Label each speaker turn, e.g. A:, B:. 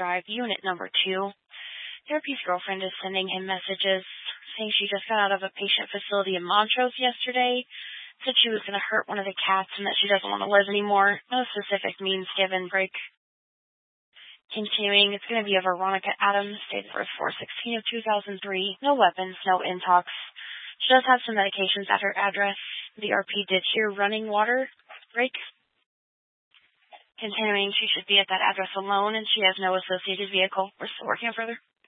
A: Drive, Unit Number 2. Therapy's girlfriend is sending him messages saying she just got out of a patient facility in Montrose yesterday, said she was going to hurt one of the cats and that she doesn't want to live anymore. No specific means given. Break. Continuing, it's going to be a Veronica Adams, date of birth 4/16 of 2003. No weapons, no intox. She does have some medications at her address. The RP did hear running water. Break. Continuing, she should be at that address alone and she has no associated vehicle. We're still working on further.